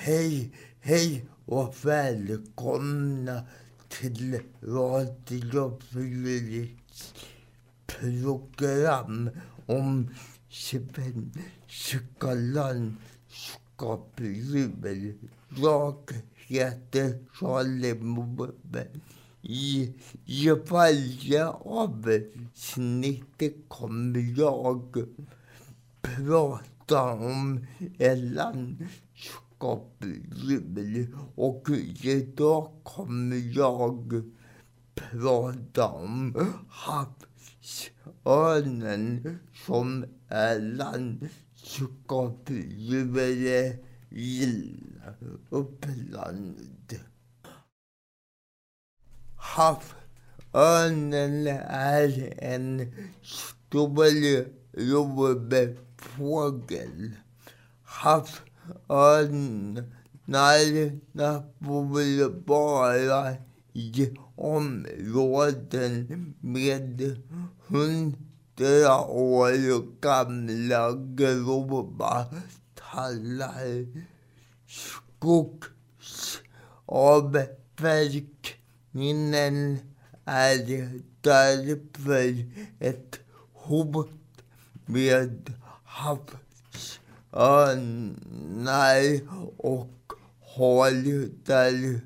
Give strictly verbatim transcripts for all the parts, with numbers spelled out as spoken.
Hej, hej och välkomna till Radio Fredriks program om svenska landskapsdjur. Jag heter Charlie Moberg. I, I varje avsnitt kommer jag prata om en landskapsdjur, och idag kommer jag prata om havsörnen som är landskapsdjur i Uppland. Havsörnen är en stor rovfågel. Havsörnarna bor bara i områden med hundra år gamla grova tallar. Skogsavverkningen är därför ett hot med havsörnar och har där,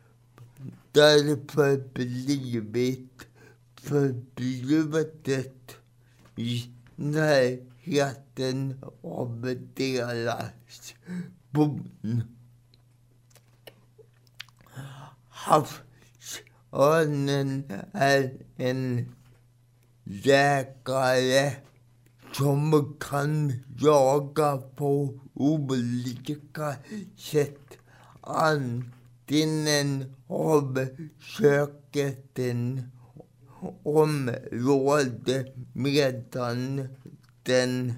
därför blivit förbjudet i närheten av deras bon. Havsörnen är en jägare som kan jaga på olika sätt. Antingen avsöker den område medan den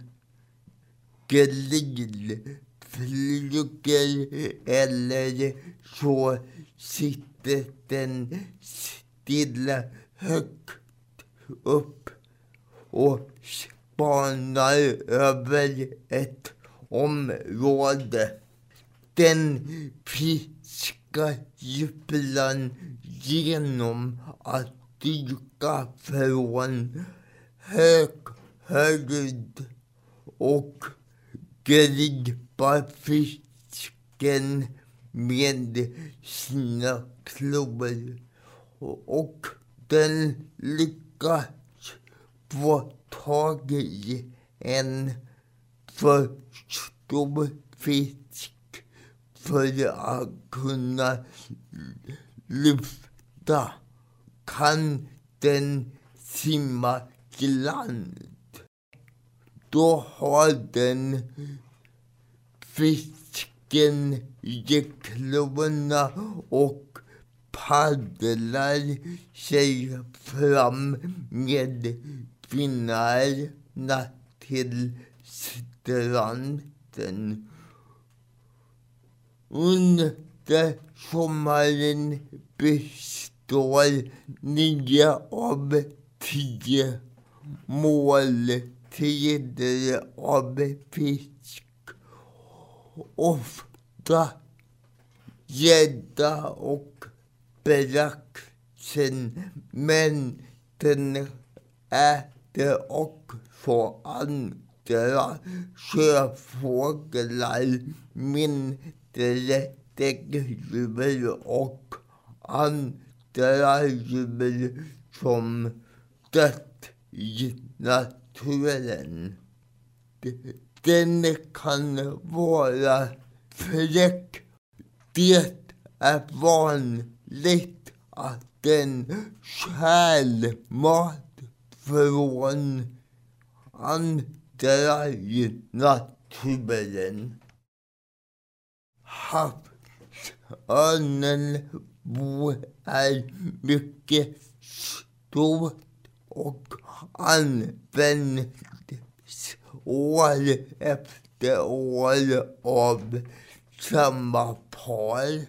glidflyger, eller så sitter den stilla högt upp och spanar över ett område. Den fiskar ibland genom att dyka från hög höjd och gripa fisken med sina klor, och den lyckas få tag i en för stor fisk för att kunna lyfta. Kan den simma till land, då har den fisken i klorna och paddlar sig fram med finnarna till stranden. Under sommaren består nio av tio måltider av fisk. Ofta gädda och braxen, men den äter också andra sjöfåglar, mindre däggdjur och andra djur som dött i naturen. Den kan vara fräck. Det är vanligt att den stjäl mat från andra i naturen. Havsörnen är mycket stort och används år efter år av samma par.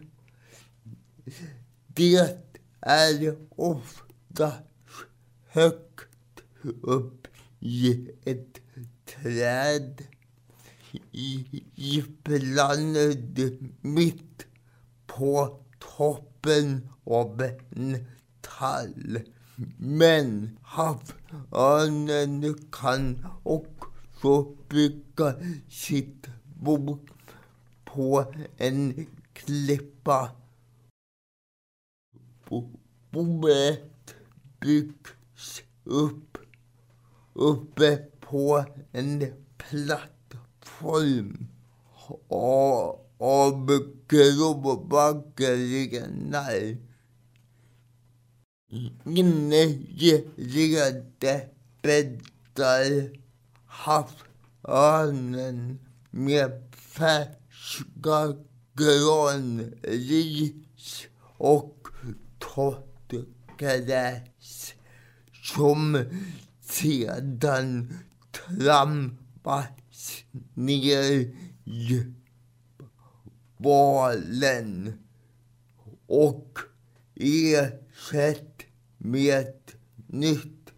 Det är ofta högt upp i ett träd. I ibland mitt på toppen av en tall. Men havörnen kan också bygga sitt bo på en klippa. Boet byggs upp uppe på en plattform av grova grenar. Inne i rede bäddar havörnen med färska granris och torrt gräs som sedan trampas ner i valen och ersätts med nytt.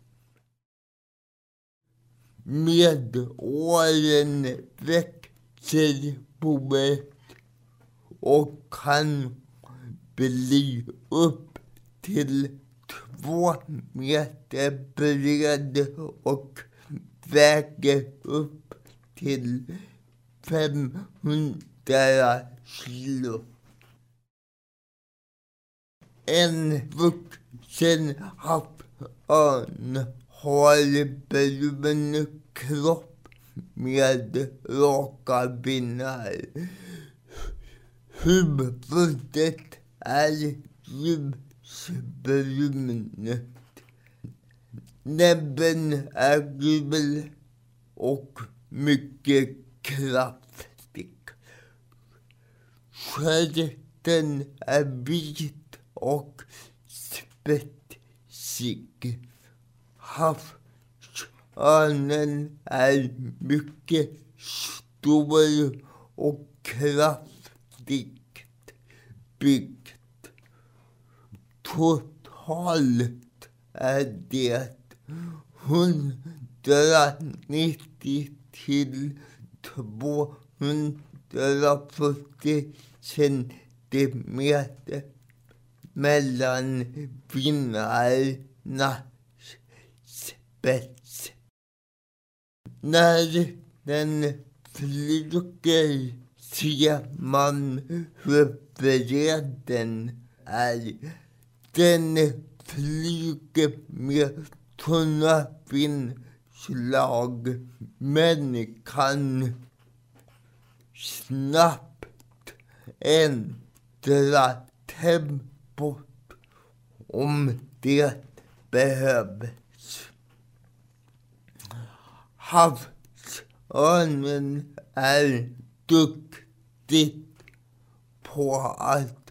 Med åren växer boet och kan bli upp till två meter bred och väger upp till femhundra kilo. En vuxen havörn har brun kropp med raka vingar. Huvudet är ljusbrunt. Näbben är gul och mycket kraftig. Stjärten är vit och spetsig. Havörnen är mycket stor och kraftigt byggd. Totalt är det etthundranittio till tvåhundrafyrtio centimeter mellan vingarnas spets. När den flyger ser man hur bred den är. Den flyger med tunna vingslag men kan snabbt ändra tempot om det behövs. Havörnen är duktig på att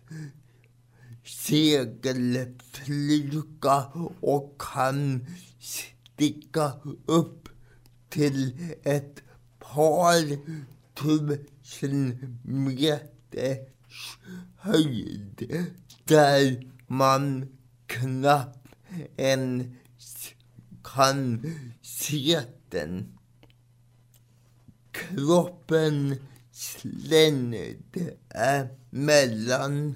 segelflyga och kan sticka upp till ett par tusen meters höjd där man knappt ens kan se den. Kroppen längd är mellan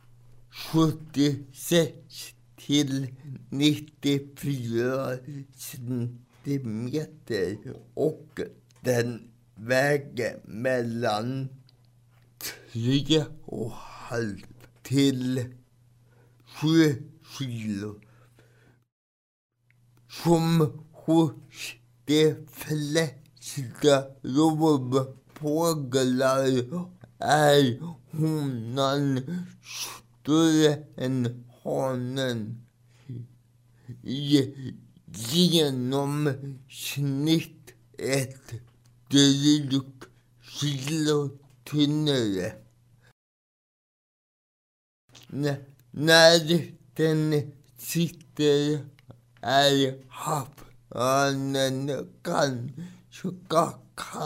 sjuttiosex till nittiofyra centimeter och den väger mellan tre och halv till sju kilo. Som hos de flesta rovfåglar är honan större än hanen. I genomsnitt ett drygt kilo tyngre. N- när den sitter är havörnen ganska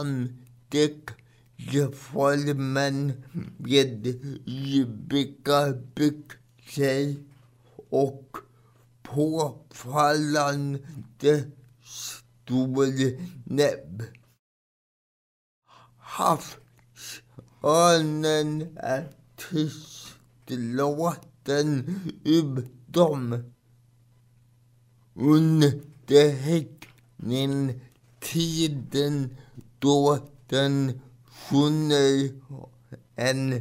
kantigformen med ribbiga byxor och påfallande stor näbb. Örnen är tystlåten ur dem. Under häckning tiden då den sjunger en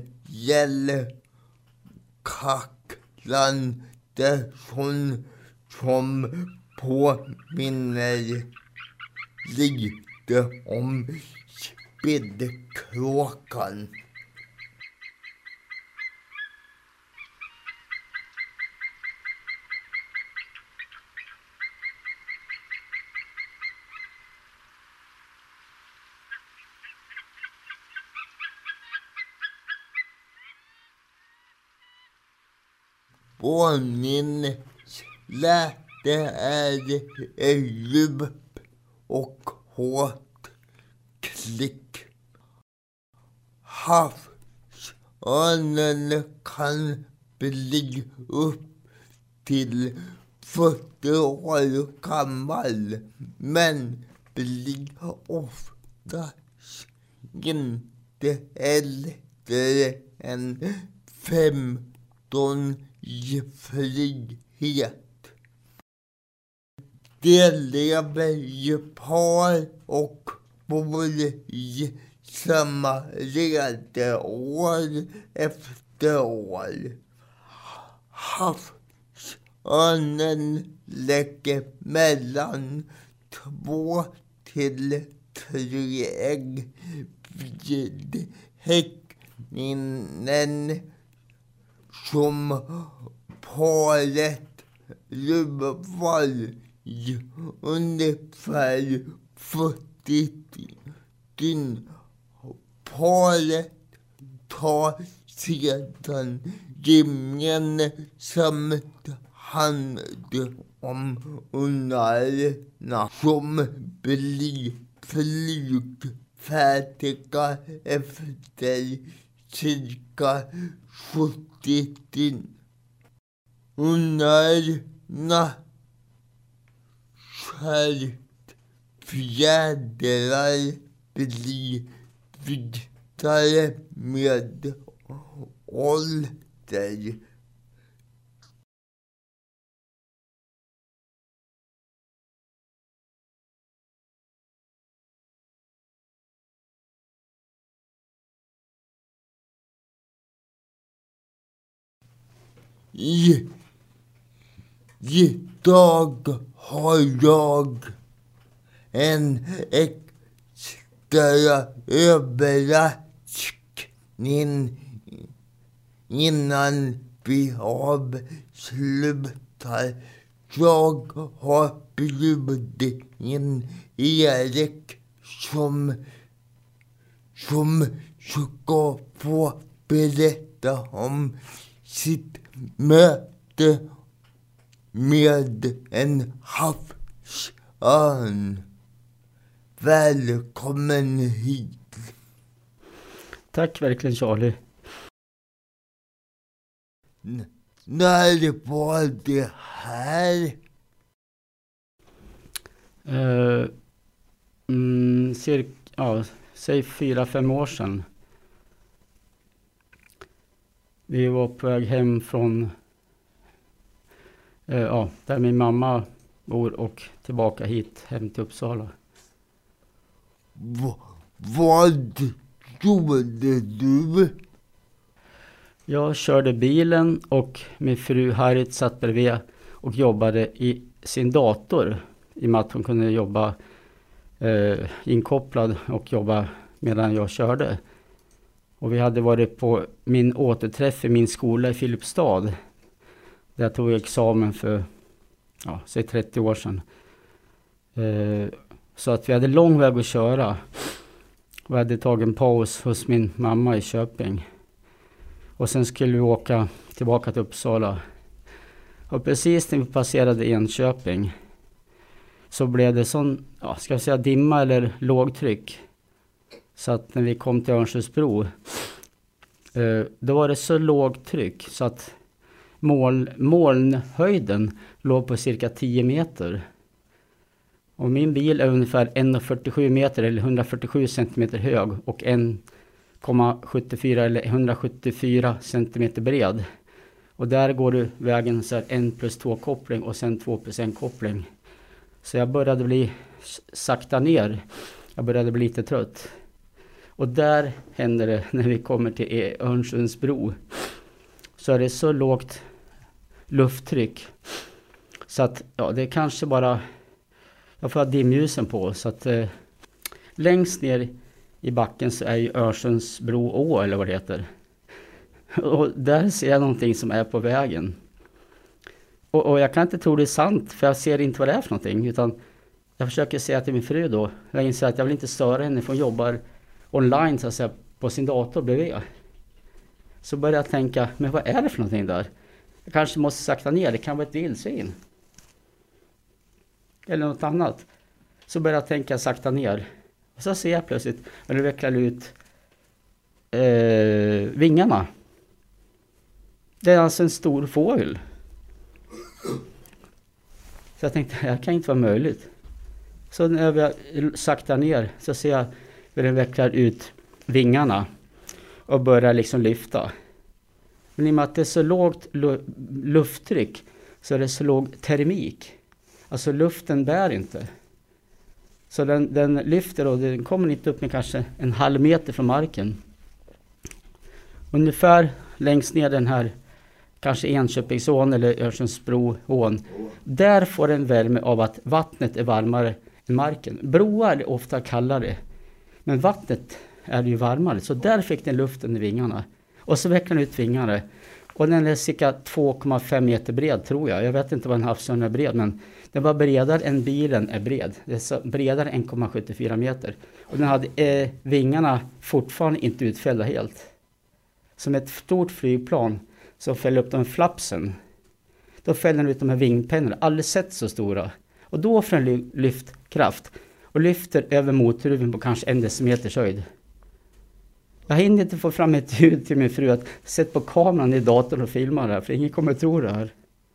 gällkacklande sång som påminner lite om spillkråkan. Våningsläte är ett djup och hårt klick. Havsörnen kan bli upp till fyrtio år gammal, men blir oftast inte äldre än femton i frihet. De lever i par och bor i samma rede år efter år. Havsörnen lägger mellan två till tre ägg vid häckningen som paret luvar i ungefär fyrtio dygn. Paret tar sedan gemensamt hand om ungarna som blir flygfärdiga efter cirka sjuttio dygn. Ungarna stjärtfjädrar blir vitare med ålder. I, idag har jag en extra överraskning innan vi avslutar. Jag har bjudit in Erik som, som ska få berätta om sitt möte med en havsörn. Välkommen hit. Tack verkligen, Charlie. N- när var det här? Uh, mm, cirka, ja, säg fyra, fem år sedan. Vi var på väg hem från uh, ja, där min mamma bor och tillbaka hit, hem till Uppsala. V- vad gjorde du? Jag körde bilen och min fru Harriet satt bredvid och jobbade i sin dator. I och med att hon kunde jobba eh, inkopplad och jobba medan jag körde. Och vi hade varit på min återträff i min skola i Filipstad. Där jag tog examen för ja, säg trettio år sedan. Eh, så att vi hade lång väg att köra. Vi hade tagit en paus hos min mamma i Köping. Och sen skulle vi åka tillbaka till Uppsala. Och precis när vi passerade Enköping så blev det sån, ja, ska jag säga dimma eller lågtryck. Så att när vi kom till Örnsköldsbro eh, då var det så lågtryck så att mål, molnhöjden låg på cirka tio meter. Och min bil är ungefär en komma fyrtiosju meter eller hundrafyrtiosju centimeter hög och en komma sjuttiofyra eller hundrasjuttiofyra centimeter bred. Och där går du vägen så här en plus två koppling och sen två plus en koppling. Så jag började bli sakta ner. Jag började bli lite trött. Och där händer det när vi kommer till Örnsundsbro. Så är det så lågt lufttryck. Så att ja, det är kanske bara... Jag får ha dimljusen på. Så att eh, längst ner i backen så är ju Örnsundsbro å eller vad det heter. Och där ser jag någonting som är på vägen. Och, och jag kan inte tro det är sant, för jag ser inte vad det är för någonting. Utan jag försöker säga till min fru då. Jag inser att jag vill inte störa henne, för hon jobbar online så att säga, på sin dator bredvid. Så börjar jag tänka, men vad är det för någonting där? Jag kanske måste sakta ner, det kan vara ett vildsvin. Eller något annat. Så börjar jag tänka sakta ner. Och så ser jag plötsligt, när det vecklar ut eh, vingarna. Det är alltså en stor fågel. Så jag tänkte, det här kan inte vara möjligt. Så när jag saktar ner så ser jag hur den vecklar ut vingarna. Och börjar liksom lyfta. Men i och med att det är så lågt lufttryck så är det så låg termik. Alltså luften bär inte. Så den, den lyfter och den kommer inte upp med kanske en halv meter från marken. Ungefär längst ner den här kanske Enköpingsån eller Örnsundsbroån. Där får den värme av att vattnet är varmare än marken. Broar är ofta kallare. Men vattnet är ju varmare. Så där fick den luften i vingarna. Och så vecklar den ut vingarna. Och den är cirka två komma fem meter bred tror jag. Jag vet inte vad en havsörn är bred, men den var bredare än bilen är bred. Det är så bredare än en komma sjuttiofyra meter. Och den hade eh, vingarna fortfarande inte utfällda helt. Som ett stort flygplan som fäller upp de flapsen. Då fäller den ut de här vingpennorna. Aldrig sett så stora. Och då får den lyftkraft. Och lyfter över motorhuven på kanske en decimeters höjd. Jag hinner inte få fram ett ljud till min fru att sätta på kameran i datorn och filma det här. För ingen kommer att tro det här.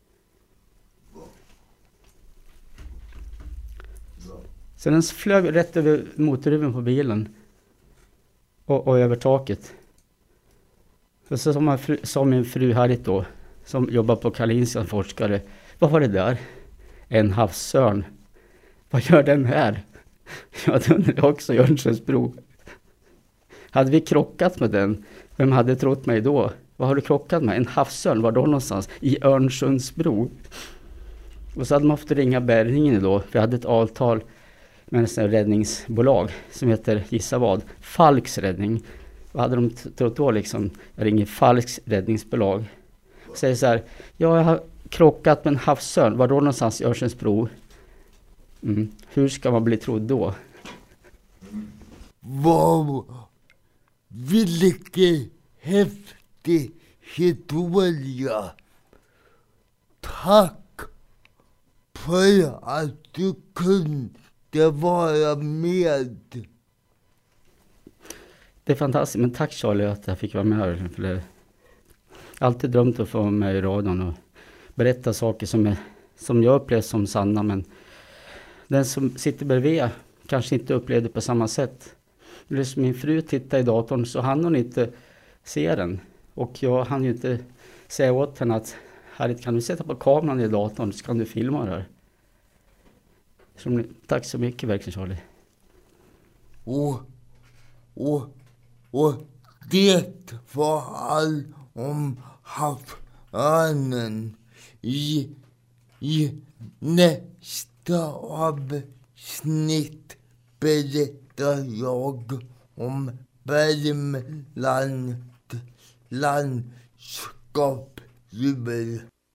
Så den flög rätt över motorhuven på bilen. Och, och över taket. Och så som, fru, som min fru Harriet då. Som jobbar på Karolinska forskare. Vad var det där? En havsörn. Vad gör den här? Ja, det undrar jag också i Örnsundsbro. Hade vi krockat med den? Vem hade trott mig då? Vad har du krockat med? En havsörn, var då någonstans? I Örnsundsbro. Och så hade man fått ringa bärgningen då. Vi hade ett avtal med en räddningsbolag som heter, gissa vad? Falks räddning. Vad hade de trott då liksom? Jag ringer Falks räddningsbolag. Säger så här, ja, jag har krockat med en havsörn. Var då någonstans i Örnsundsbro? Mm. Hur ska man bli trodd då? Wow! Vilken häftig historia! Tack för att du kunde vara med. Det är fantastiskt, men tack Charlie att jag fick vara med här. För det är alltid drömt att få vara med i radion och berätta saker som, är, som jag upplevt som sanna, men den som sitter bredvid kanske inte upplevde på samma sätt. När min fru tittar i datorn så hann hon inte se den. Och jag hann ju inte säga åt henne att Harriet, kan du sätta på kameran i datorn så kan du filma det här. Så, tack så mycket verkligen Charlie. Och, och, och det var allt om havsörnen. I, i nästa avsnitt berättar jag om Värmland landskapsdjur.